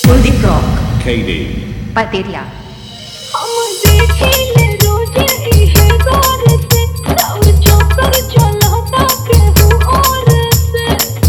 Kuldeep Rock, KD, Pateria. हम देखिले रोज इहे गौर से और चौकर चलता केहू और से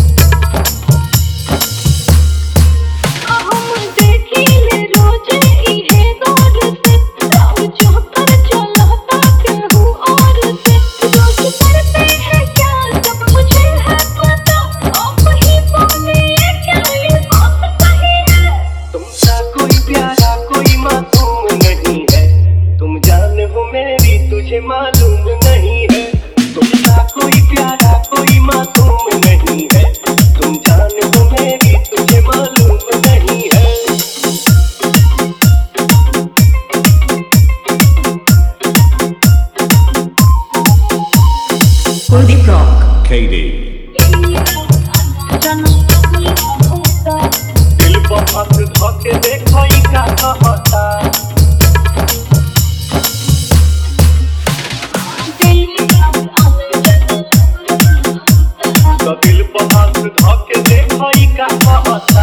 हम देखिले रोज इहे गौर से और चौकर चलता केहू और से रोज करते हैं क्या सब मुझे है पता आप ही बोलिए क्या ये बात सही है तुमसा कोई प्यारा कोई मासूम नहीं है तुम जान हो मेरी तुझे मालूम नहीं है तुमसा कोई प्यारा कोई मासूम नहीं है तुम जान हो मेरी तुझे मालूम नहीं है Kuldeep Rock, KD, दिल बहुत धोखे देखो ई का कहता तो दिल बहुत धोखे देखो ई का कहता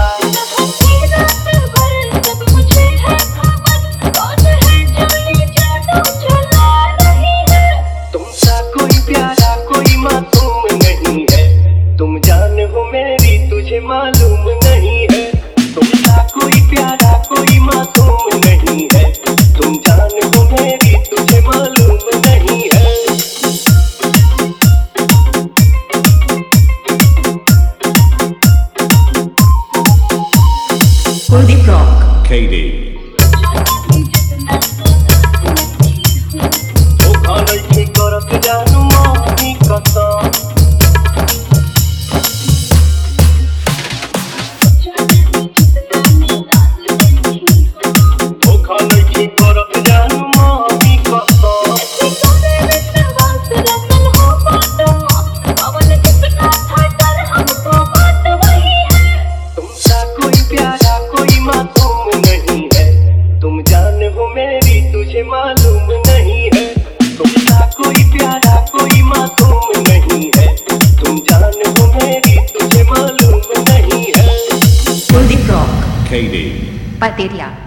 तुमसा कोई प्यारा कोई मासूम नहीं है तुम जान हो मेरी तुझे मालूम नहीं है तुमसा कोई प्यारा कोई मासूम नहीं है तुम जान हो मेरी तुझे मालूम नहीं है Kuldeep Rock, KD, धोखा नहीं करत जानू मोहनी कसम धोखा नहीं करत जानू मोहनी कसम तुमसा कोई प्यारा कोई मासूम नहीं है तुम जान हो मेरी तुझे मालूम नहीं है तुमसा कोई प्यारा कोई मासूम नहीं है तुम जान हो मेरी तुझे मालूम नहीं है Kuldeep Rock, KD, Pateria.